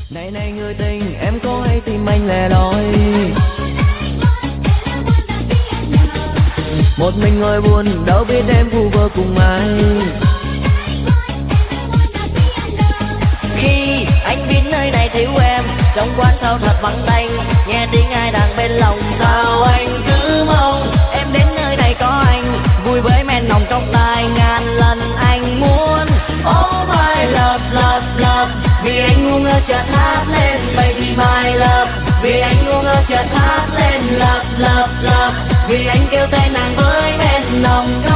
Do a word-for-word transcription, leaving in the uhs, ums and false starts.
Này này người tình, em có hay tìm anh lẻ loi, một mình ngồi buồn đâu biết em vu vơ cùng ai. Khi anh biết nơi này thiếu em, trong quán sao thật vắng tanh, nghe tiếng ai đàn bên lòng sao anh cứ mong em đến nơi này có anh, vui với men nồng trong tai ngàn lần anh muốn. Oh my love love love, vì anh ngu ngơ chợt hát lên baby my love, vì anh ngu ngơ chợt hát lên love love love, vì anh kêu tên nàng với men nồng.